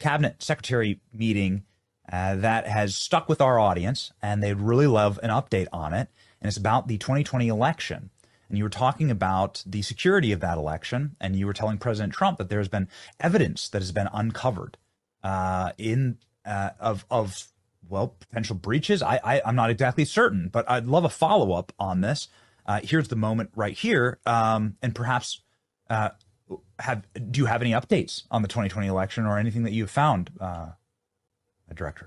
cabinet secretary meeting that has stuck with our audience, and they'd really love an update on it. And it's about the 2020 election. And you were talking about the security of that election, and you were telling President Trump that there's been evidence that has been uncovered of potential breaches. I'm not exactly certain, but I'd love a follow-up on this. Here's the moment right here, and perhaps do you have any updates on the 2020 election or anything that you've found, Director?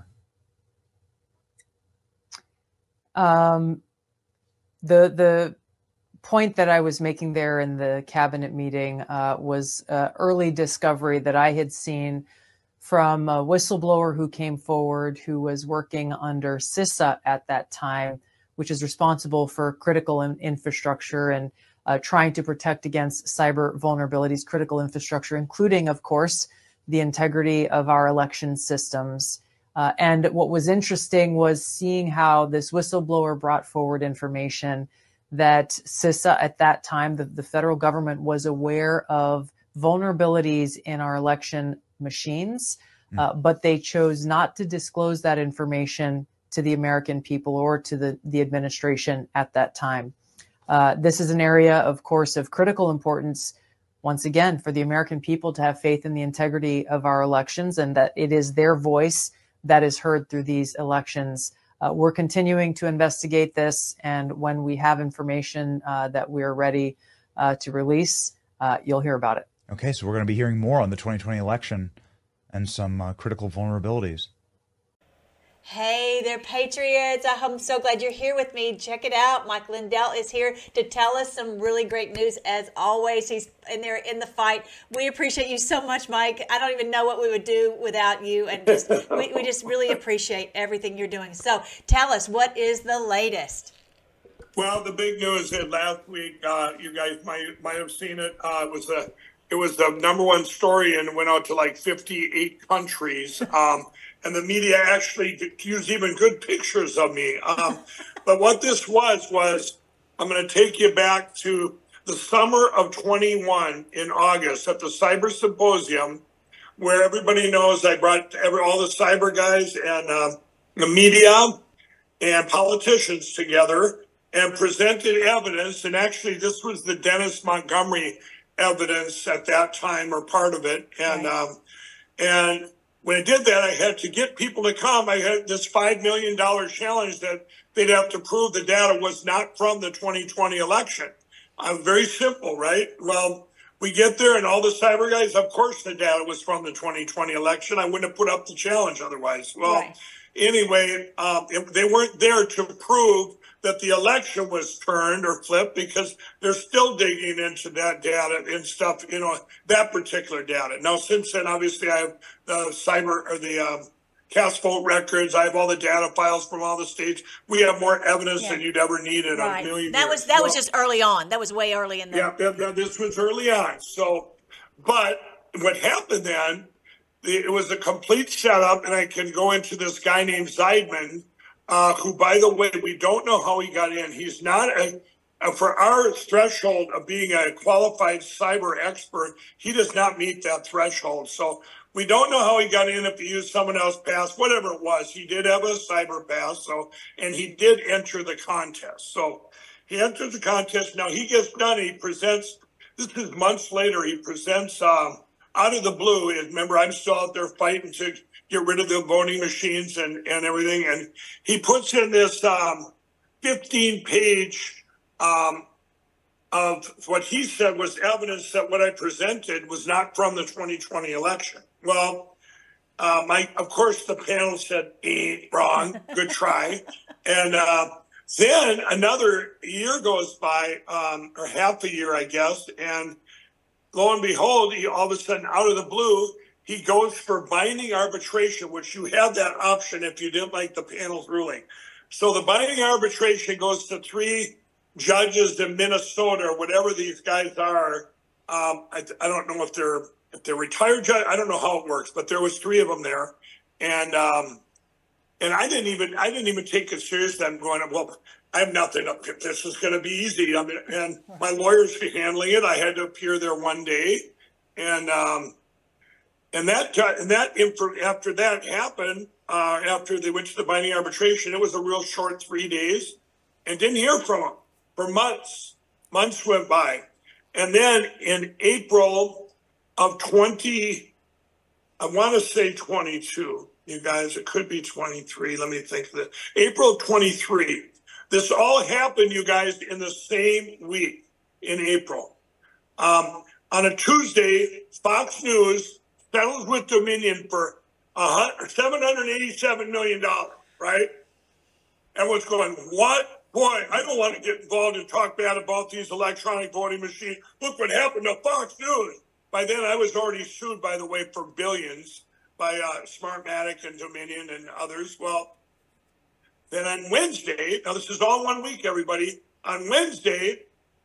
The point that I was making there in the cabinet meeting was early discovery that I had seen from a whistleblower who came forward, who was working under CISA at that time, which is responsible for critical infrastructure and trying to protect against cyber vulnerabilities, critical infrastructure, including, of course, the integrity of our election systems. And what was interesting was seeing how this whistleblower brought forward information that CISA at that time, the federal government, was aware of vulnerabilities in our election machines, but they chose not to disclose that information to the American people or to the administration at that time. This is an area, of course, of critical importance, once again, for the American people to have faith in the integrity of our elections and that it is their voice that is heard through these elections. We're continuing to investigate this, and when we have information that we're ready to release, you'll hear about it. Okay, so we're going to be hearing more on the 2020 election and some critical vulnerabilities. Hey there, Patriots. I'm so glad you're here with me. Check it out. Mike Lindell is here to tell us some really great news. As always, he's in there in the fight. We appreciate you so much, Mike. I don't even know what we would do without you. And we just really appreciate everything you're doing. So tell us, what is the latest? Well, the big news is last week, you guys might have seen it. It was the number one story and went out to like 58 countries. And the media actually used even good pictures of me. But what this was I'm going to take you back to the summer of 21 in August at the Cyber Symposium, where everybody knows I brought all the cyber guys and the media and politicians together and presented evidence. And actually, this was the Dennis Montgomery evidence at that time, or part of it. And when I did that, I had to get people to come. I had this $5 million challenge that they'd have to prove the data was not from the 2020 election. Very simple, right? Well, we get there and all the cyber guys, of course the data was from the 2020 election. I wouldn't have put up the challenge otherwise. Well, Anyway, they weren't there to prove that the election was turned or flipped because they're still digging into that data and stuff, that particular data. Now, since then, obviously, I have the cast vote records. I have all the data files from all the states. We have more evidence than you'd ever need in a million years. That was just early on. That was way early in the... Yeah, this was early on. So, but what happened then, it was a complete setup, and I can go into this guy named Zeidman, who, by the way, we don't know how he got in. He's not for our threshold of being a qualified cyber expert, he does not meet that threshold. So we don't know how he got in, if he used someone else's pass, whatever it was. He did have a cyber pass, and he did enter the contest. So he enters the contest. Now he gets done. He presents, this is months later, he presents out of the blue. Remember, I'm still out there fighting to get rid of the voting machines and everything. And he puts in this 15-page of what he said was evidence that what I presented was not from the 2020 election. Well, of course, the panel said, wrong, good try. And then another year goes by, or half a year, I guess, and lo and behold, he all of a sudden, out of the blue, he goes for binding arbitration, which you had that option if you didn't like the panel's ruling. So the binding arbitration goes to 3 judges in Minnesota, or whatever these guys are. I don't know if they're retired judges. I don't know how it works, but there was 3 of them there, and I didn't even take it seriously. I'm going, well, I have nothing. This is going to be easy. And my lawyers were handling it. I had to appear there one day, and After that happened, after they went to the binding arbitration, it was a real short 3 days, and didn't hear from them for months. Months went by, and then in April of I want to say 22. You guys, it could be 23. Let me think of this. April of 23. This all happened, you guys, in the same week in April. On a Tuesday, Fox News settles with Dominion for $787 million, right? Everyone's going, what? Boy, I don't want to get involved and talk bad about these electronic voting machines. Look what happened to Fox News. By then, I was already sued, by the way, for billions by Smartmatic and Dominion and others. Well, then on Wednesday, now this is all 1 week, everybody. On Wednesday,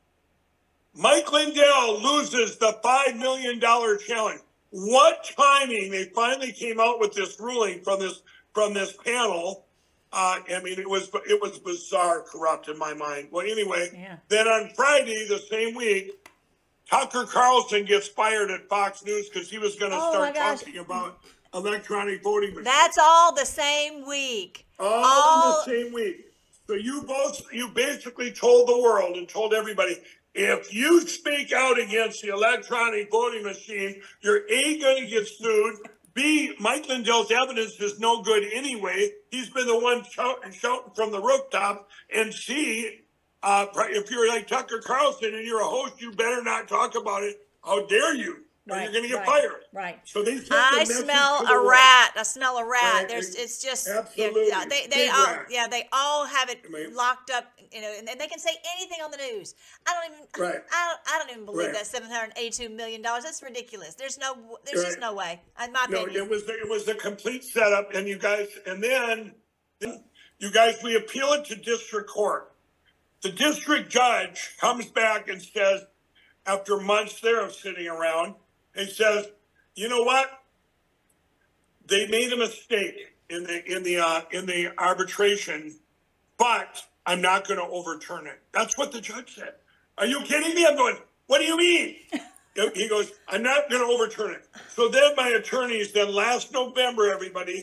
Mike Lindell loses the $5 million challenge. What timing! They finally came out with this ruling from this panel. I mean, it was bizarre, corrupt in my mind. Well, anyway, Then on Friday, the same week, Tucker Carlson gets fired at Fox News because he was going to start talking about electronic voting machines. That's all the same week. All in the same week. So you basically told the world and told everybody, if you speak out against the electronic voting machine, you're A, going to get sued, B, Mike Lindell's evidence is no good anyway. He's been the one shouting from the rooftop, and C, if you're like Tucker Carlson and you're a host, you better not talk about it. How dare you? Or you're going to get fired. Right. So they I smell a rat. I smell a rat. Right. It's just absolutely. They all have it locked up. You know, and they can say anything on the news. I don't even believe that $782 million. That's ridiculous. There's just no way. In my opinion, it was a complete setup, and you guys, and then you guys, we appeal it to district court. The district judge comes back and says, after months there of sitting around, he says, you know what? They made a mistake in the arbitration, but I'm not going to overturn it. That's what the judge said. Are you kidding me? I'm going, what do you mean? He goes, I'm not going to overturn it. So then my attorneys, last November,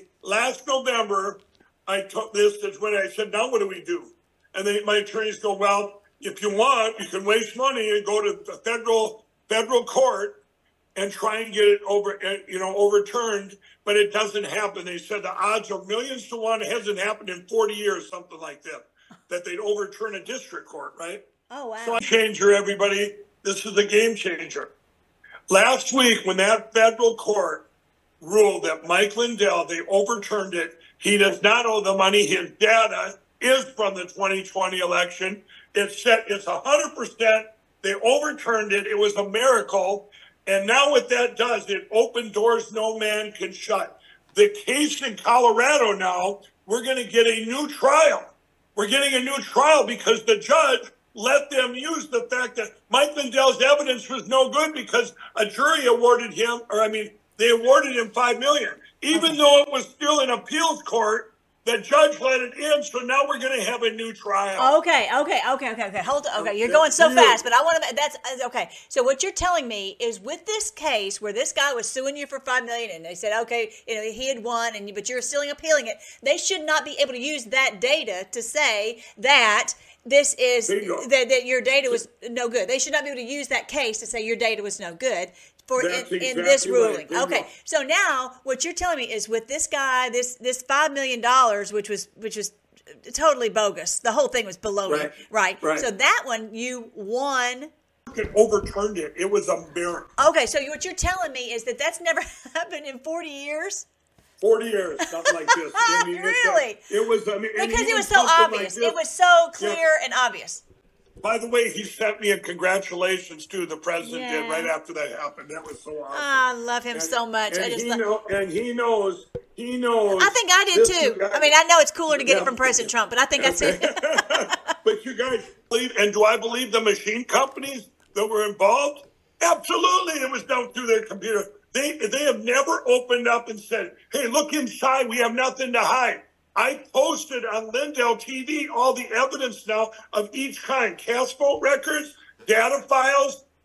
I took this, that's when I said, now what do we do? And then my attorneys go, well, if you want, you can waste money and go to the federal court and try and get it overturned, but it doesn't happen. They said the odds are millions to one. It hasn't happened in 40 years, something like that they'd overturn a district court, right? Oh, wow. So changer, everybody. This is a game changer. Last week, when that federal court ruled that Mike Lindell, they overturned it. He does not owe the money. His data is from the 2020 election. It's 100%. They overturned it. It was a miracle. And now what that does, it opened doors no man can shut. The case in Colorado now, we're going to get a new trial. We're getting a new trial because the judge let them use the fact that Mike Lindell's evidence was no good because a jury awarded him, they awarded him $5 million. Even though it was still in appeals court, the judge let it in, so now we're going to have a new trial. Okay. Hold on. Okay, you're going so fast, but I want to. That's okay. So what you're telling me is, with this case where this guy was suing you for $5 million, and they said, okay, he had won, but you're still appealing it. They should not be able to use that data to say that this is that your data was no good. They should not be able to use that case to say your data was no good. In this ruling. Right. Okay. So now what you're telling me is, with this guy, this $5 million, which was totally bogus. The whole thing was baloney. Right. So that one you won. Overturned it. It was a miracle. Okay. So what you're telling me is that that's never happened in 40 years? 40 years, something like this. Really? It was, because it was so obvious. It was so clear and obvious. By the way, he sent me a congratulations too. The president did right after that happened. That was so awesome. I love him so much. And he knows. I think I did too. I know it's cooler to get it from President Trump, but I think that's it. But you guys believe, and do I believe the machine companies that were involved? Absolutely, it was done through their computer. They have never opened up and said, hey, look inside. We have nothing to hide. I posted on Lindell TV all the evidence now of each kind. Cast vote records, data files,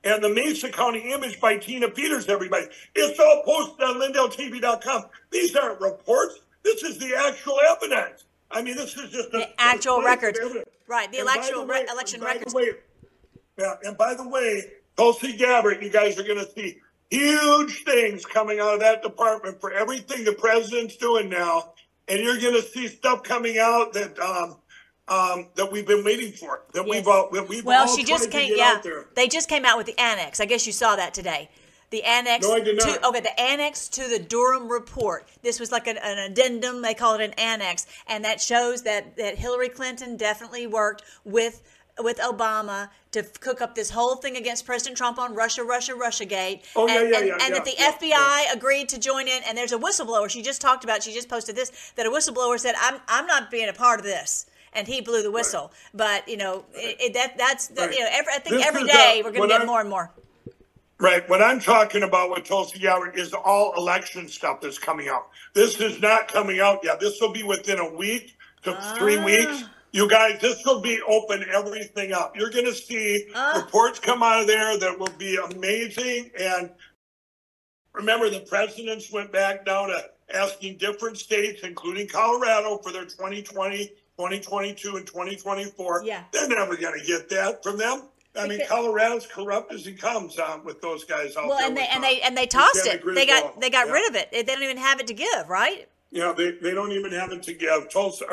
and the Mesa County image by Tina Peters, everybody. It's all posted on LindellTV.com. These aren't reports. This is the actual evidence. I mean, this is just the actual records. Right, the election records. And by the way, Tulsi Gabbard, you guys are going to see huge things coming out of that department for everything the president's doing now. And you're going to see stuff coming out that that we've been waiting for. That Yes. we've Well, all she just tried to came. get Yeah, out there. they just came out with the annex. I guess you saw that today. The annex. No, I did not. The annex to the Durham report. This was like an addendum. They call it an annex, and that shows that Hillary Clinton definitely worked with Obama to cook up this whole thing against President Trump on Russiagate. Oh, and yeah, that the FBI agreed to join in. And there's a whistleblower. She just posted this, that a whistleblower said, I'm not being a part of this. And he blew the whistle. Right. But, that's right. I think every day we're going to get more and more. Right. What I'm talking about with Tulsi Gabbard is all election stuff that's coming out. This is not coming out yet. This will be within a week to 3 weeks. You guys, this will be open everything up. You're going to see reports come out of there that will be amazing. And remember, the presidents went back now to asking different states, including Colorado, for their 2020, 2022, and 2024. Yeah. They're never going to get that from them. I mean, Colorado's corrupt as he comes with those guys out there. Well, and they tossed it. They got rid of it. They don't even have it to give, right? Yeah, they don't even have it to give.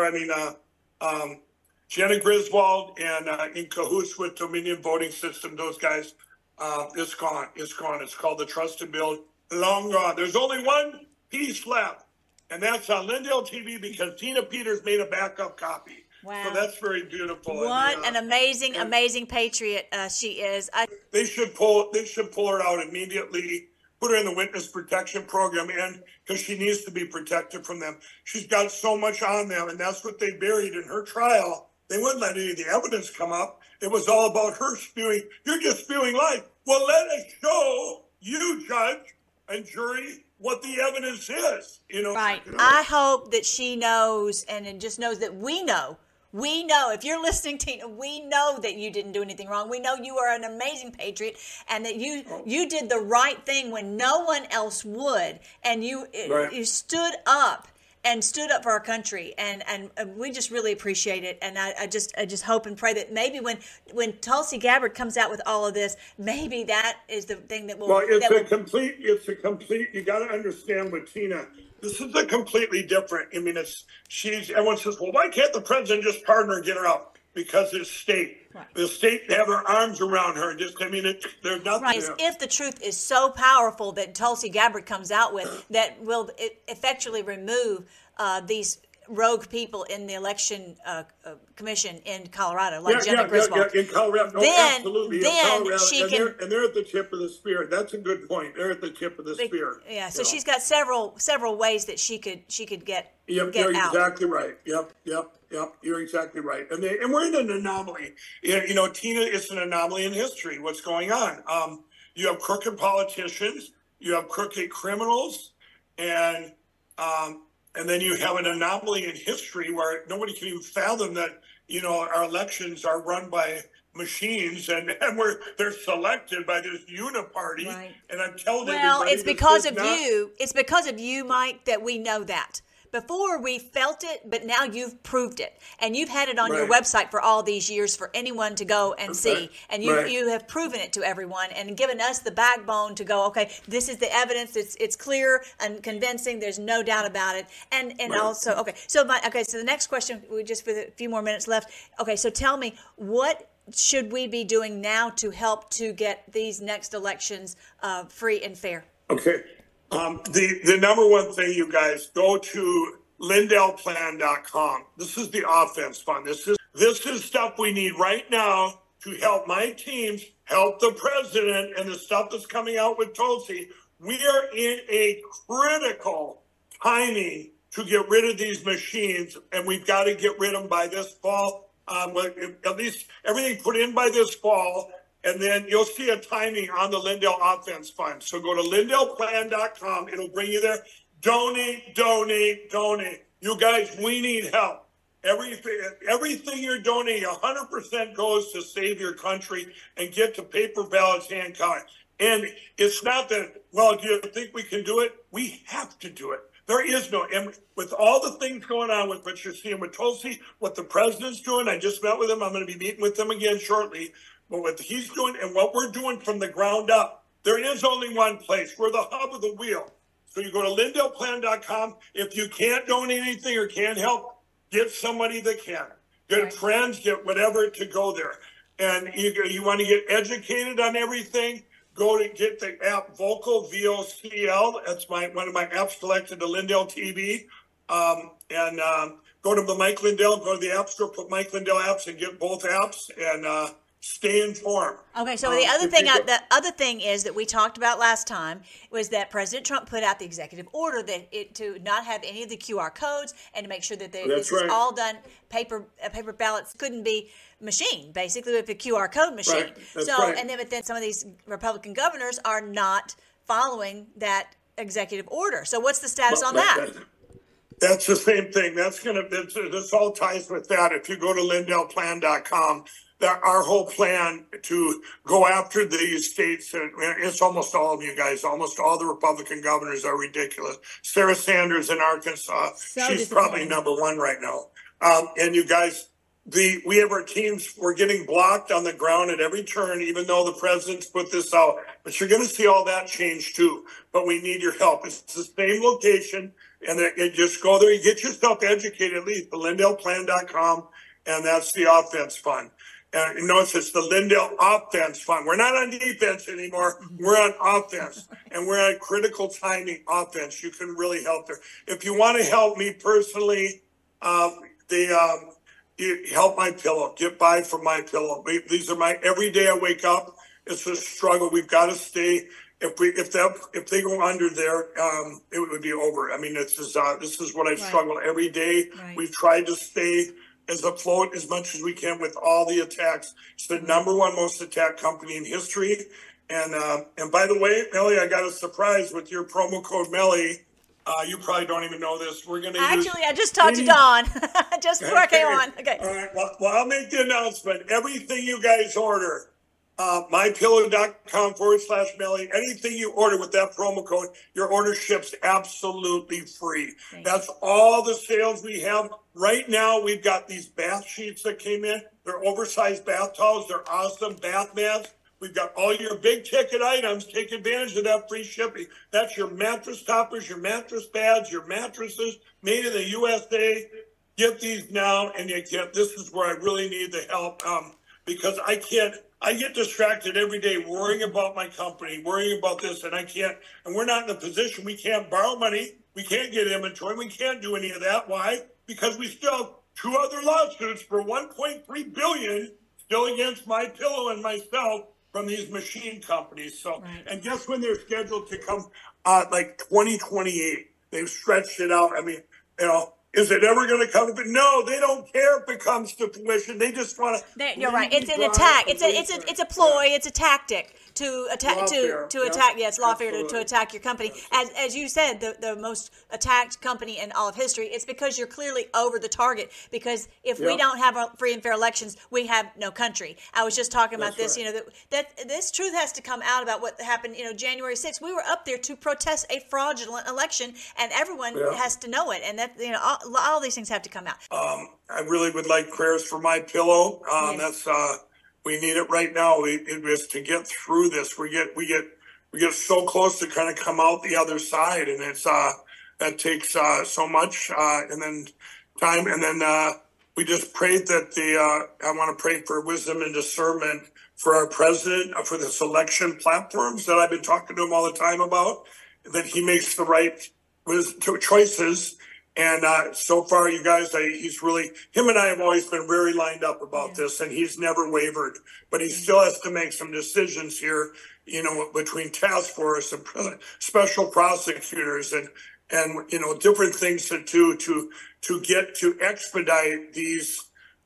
Jenna Griswold and in cahoots with Dominion Voting System, those guys, it's gone. It's gone. It's called the Trust and Build. Long gone. There's only one piece left, and that's on Lindell TV because Tina Peters made a backup copy. Wow. So that's very beautiful. What an amazing patriot she is. They should pull her out immediately, put her in the witness protection program, and because she needs to be protected from them. She's got so much on them, and that's what they buried in her trial. They wouldn't let any of the evidence come up. It was all about her spewing. You're just spewing lies. Well, let us show you, judge and jury, what the evidence is. Right. I hope that she knows and just knows that we know. We know, if you're listening, Tina, we know that you didn't do anything wrong. We know you are an amazing patriot and that you did the right thing when no one else would. And you stood up for our country. And we just really appreciate it. And I just hope and pray that maybe when Tulsi Gabbard comes out with all of this, maybe that is the thing that will. Well, it's a complete, you got to understand with Tina. This is a completely different. I mean, everyone says, well, why can't the president just pardon her and get her out? Because it's state. Right. The state have their arms around her. There's nothing. Right. If the truth is so powerful that Tulsi Gabbard comes out with, that will effectually remove these rogue people in the election commission in Colorado, like Jenna Griswold. Yeah, in Colorado. Absolutely. Then Colorado. she and they're at the tip of the spear. That's a good point. They're at the tip of the spear. Yeah. So she's got several ways that she could get you're out. Exactly right. Yep. You're exactly right. And we're in an anomaly. Tina, it's an anomaly in history. What's going on? You have crooked politicians. You have crooked criminals, and then you have an anomaly in history where nobody can even fathom that, our elections are run by machines and they're selected by this uniparty. Right. And I'm telling you, it's because of you. It's because of you, Mike, that we know that. Before we felt it, but now you've proved it. And you've had it on your website for all these years for anyone to go and see. And you have proven it to everyone and given us the backbone to go, okay, this is the evidence. It's clear and convincing. There's no doubt about it. And also, so the next question, we just for a few more minutes left. Okay, so tell me, what should we be doing now to help to get these next elections free and fair? Okay. The number one thing, you guys, go to LindellPlan.com. This is the offense fund. This is stuff we need right now to help my teams, help the president, and the stuff that's coming out with Tulsi. We are in a critical timing to get rid of these machines, and we've got to get rid of them by this fall. At least everything put in by this fall. And then you'll see a timing on the Lindell Offense Fund. So go to LindellPlan.com. It'll bring you there. Donate. You guys, we need help. everything you're donating, 100% goes to save your country and get to paper ballots hand counted. And it's not that, well, do you think we can do it? We have to do it. There is no, and with all the things going on with what you're seeing with Tulsi, what the president's doing, I just met with him. I'm going to be meeting with him again shortly. But what he's doing and what we're doing from the ground up, there is only one place. We're the hub of the wheel. So you go to LindellPlan.com. If you can't donate anything or can't help, get somebody that can. Get friends, get whatever to go there. And you want to get educated on everything, go to get the app Vocal, VOCL. That's one of my apps connected to Lindell TV. Go to the Mike Lindell, go to the App Store, put Mike Lindell apps and get both apps and stay informed. Okay, so the other thing is that we talked about last time was that President Trump put out the executive order that to not have any of the QR codes and to make sure that this is all done paper ballots couldn't be machined, basically with the QR code machine. Right. And then some of these Republican governors are not following that executive order. So what's the status on that? That's the same thing. This all ties with that. If you go to LindellPlan.com, our whole plan to go after these states, and it's almost all of you guys, almost all the Republican governors are ridiculous. Sarah Sanders in Arkansas, she's probably number one right now. And you guys, we have our teams, we're getting blocked on the ground at every turn, even though the president's put this out. But you're going to see all that change too. But we need your help. It's the same location, and just go there. You get yourself educated at least, the LindellPlan.com, and that's the offense fund. Notice it's the Lindell Offense Fund. We're not on defense anymore. We're on offense, and we're on critical timing offense. You can really help there. If you want to help me personally, you help My Pillow. Get by for My Pillow. These are every day I wake up. It's a struggle. We've got to stay. If they go under there, it would be over. I mean, this is what I struggle every day. Right. We've tried to stay as afloat as much as we can with all the attacks. It's the number one most attacked company in history. And by the way, Melly, I got a surprise with your promo code Melly. You probably don't even know this. We're going to I just talked to Dawn just before I came on. Okay. All right. Well, I'll make the announcement. Everything you guys order, mypillow.com/Melly, anything you order with that promo code, your order ships absolutely free. That's all the sales we have. Right now, we've got these bath sheets that came in. They're oversized bath towels. They're awesome bath mats. We've got all your big ticket items. Take advantage of that free shipping. That's your mattress toppers, your mattress pads, your mattresses made in the USA. Get these now, and this is where I really need the help because I get distracted every day worrying about my company, worrying about this, and and we're not in a position, we can't borrow money, we can't get inventory, we can't do any of that. Why? Because we still have two other lawsuits for $1.3 billion still against My Pillow and myself from these machine companies. So, And guess when they're scheduled to come? Like 2028. They've stretched it out. I mean, is it ever going to come? But no, they don't care if it comes to fruition. They just want to. You're right. It's an attack. It's a ploy. It's a tactic to attack. Attack. Yeah, it's lawfare to attack your company. As you said, the most attacked company in all of history. It's because you're clearly over the target. Because if we don't have free and fair elections, we have no country. I was just talking about this. Right. That this truth has to come out about what happened. January 6th. We were up there to protest a fraudulent election, and everyone has to know it. And that all these things have to come out. I really would like prayers for My Pillow. That's we need it right now. It is to get through this. We get so close to kind of come out the other side, and it's that takes so much and then time. And then we just prayed that I want to pray for wisdom and discernment for our president, for the selection platforms that I've been talking to him all the time about, that he makes the right choices. And so far, you guys, him and I have always been very lined up about this, and he's never wavered. But he still has to make some decisions here, between task force and special prosecutors and different things to do to expedite these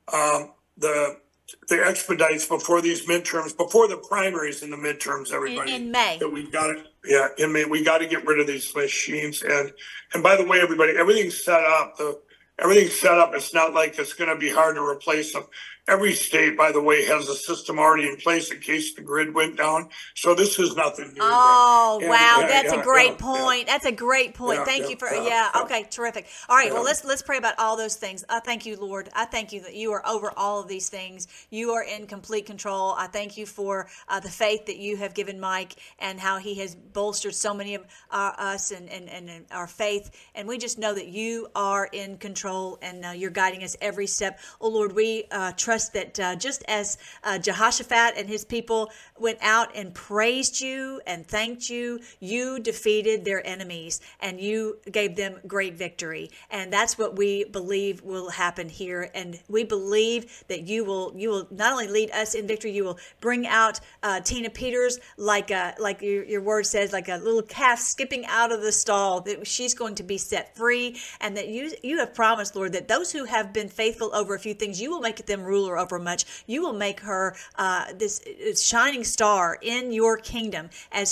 the expedites before these midterms, before the primaries and the midterms, everybody. In May. That we've got it. In May. We got to get rid of these machines. And by the way, everybody, everything's set up. Everything's set up. It's not like it's going to be hard to replace them. Every state, by the way, has a system already in place in case the grid went down. So this is nothing new. Oh, wow. That's a great point. That's a great point. Thank you for, okay, terrific. All right, well, let's pray about all those things. I thank you, Lord. I thank you that you are over all of these things. You are in complete control. I thank you for the faith that you have given Mike and how he has bolstered so many of us and our faith. And we just know that you are in control and you're guiding us every step. Oh, Lord, we trust that just as Jehoshaphat and his people went out and praised you and thanked you, you defeated their enemies and you gave them great victory. And that's what we believe will happen here. And we believe that you will not only lead us in victory, you will bring out Tina Peters like your word says, like a little calf skipping out of the stall, that she's going to be set free. And that you have promised, Lord, that those who have been faithful over a few things, you will make them ruler over much. You will make her this shining star in your kingdom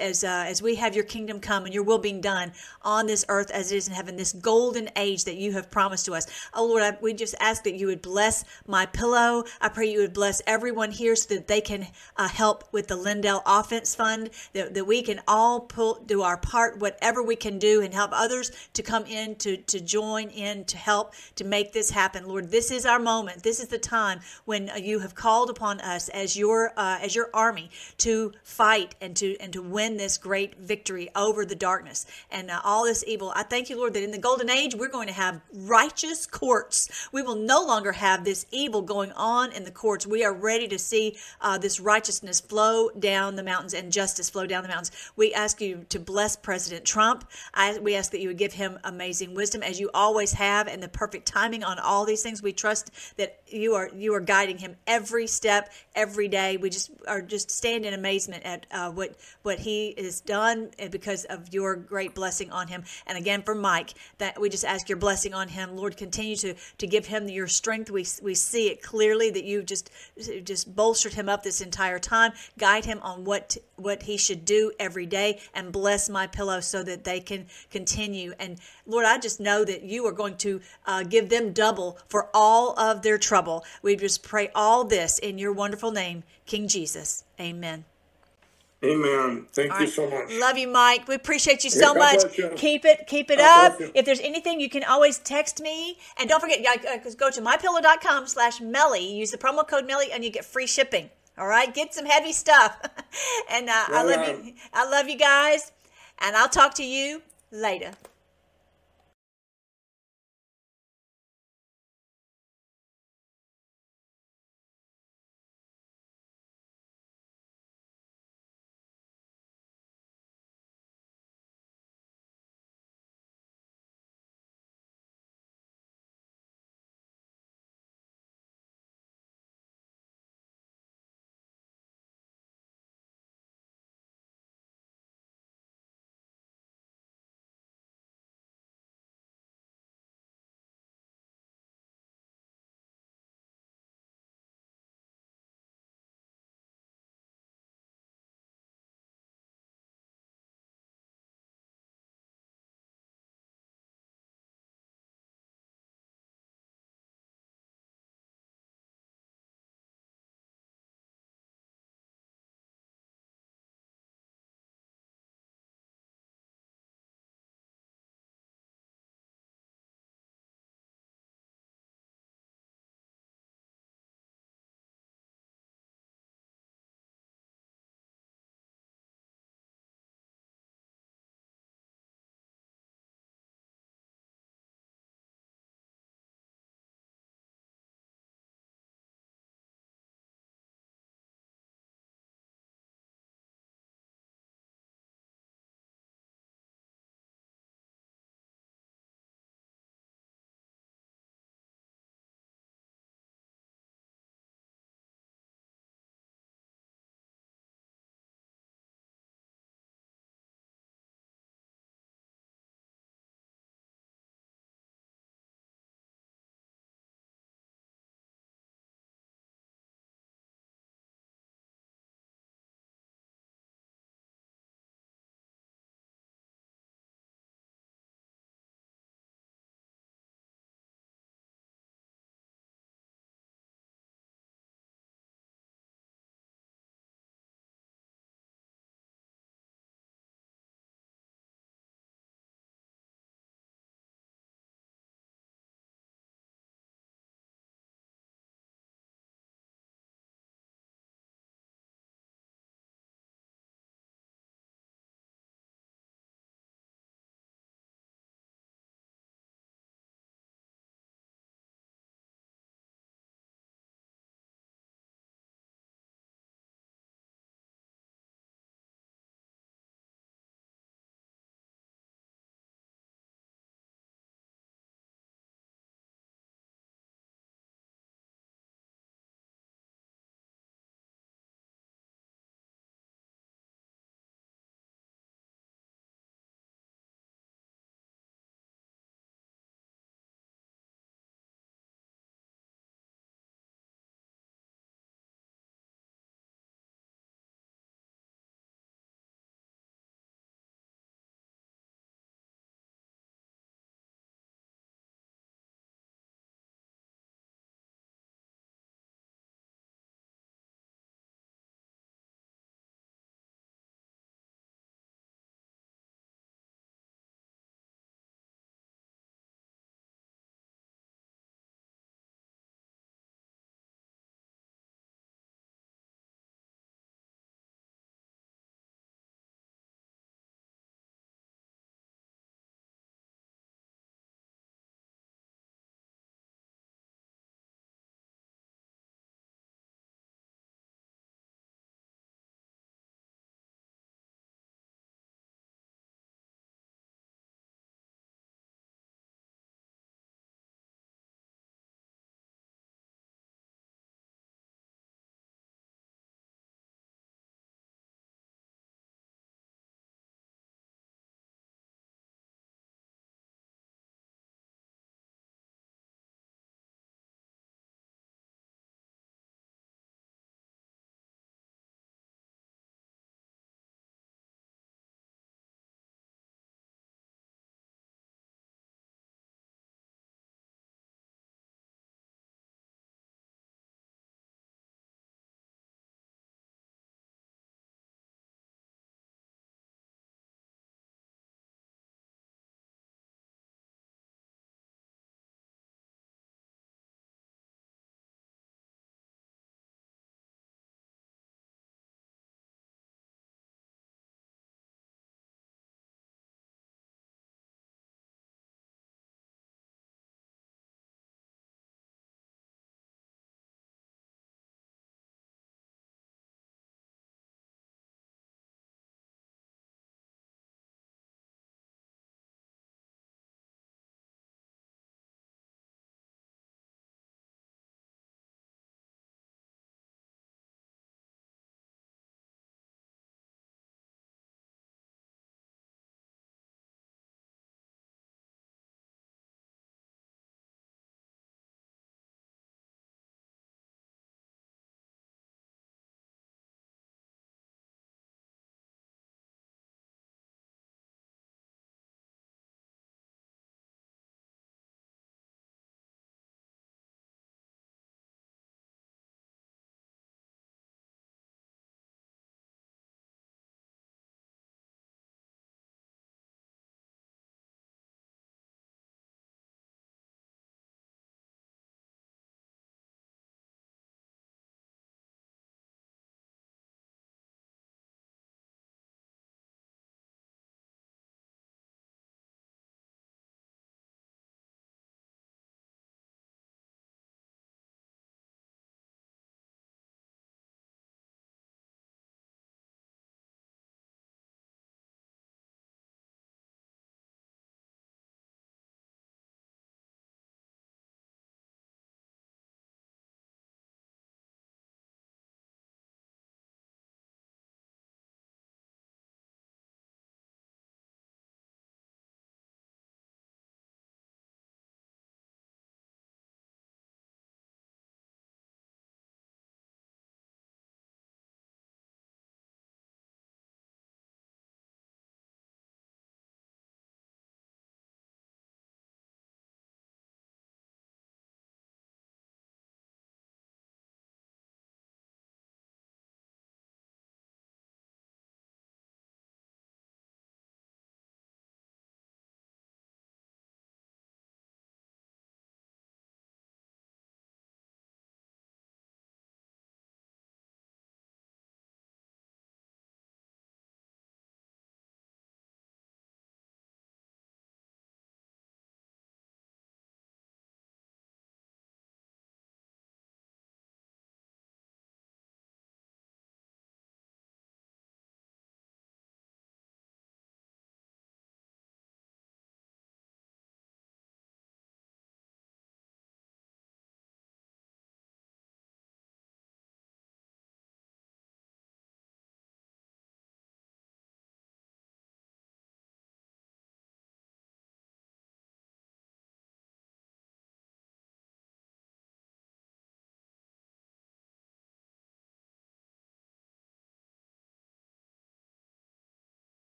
as we have your kingdom come and your will being done on this earth as it is in heaven, this golden age that you have promised to us. Oh, Lord, we just ask that you would bless My Pillow. I pray you would bless everyone here so that they can help with the Lindell Offense Fund, that we can all do our part, whatever we can do, and help others to come in, to join in, to help, to make this happen. Lord, this is our moment. This is the time when you have called upon us as your army to fight and to win this great victory over the darkness and all this evil. I thank you, Lord, that in the golden age we're going to have righteous courts. We will no longer have this evil going on in the courts. We are ready to see this righteousness flow down the mountains and justice flow down the mountains. We ask you to bless President Trump. We ask that you would give him amazing wisdom as you always have and the perfect timing on all these things. We trust that you are guiding him every step, every day. We just stand in amazement at what he has done because of your great blessing on him. And again, for Mike, that we just ask your blessing on him. Lord, continue to give him your strength. We see it clearly that you just bolstered him up this entire time. Guide him on what he should do every day, and bless My Pillow so that they can continue. And Lord, I just know that you are going to give them double for all of their trouble. We just pray all this in your wonderful name, King Jesus. Amen. Amen. Thank you so much. Love you, Mike. We appreciate you so God much. bless you. Keep it God up. bless you. If there's anything, you can always text me. And don't forget, go to mypillow.com/Melly. Use the promo code Melly and you get free shipping. All right? Get some heavy stuff. And I love you. I love you guys. And I'll talk to you later.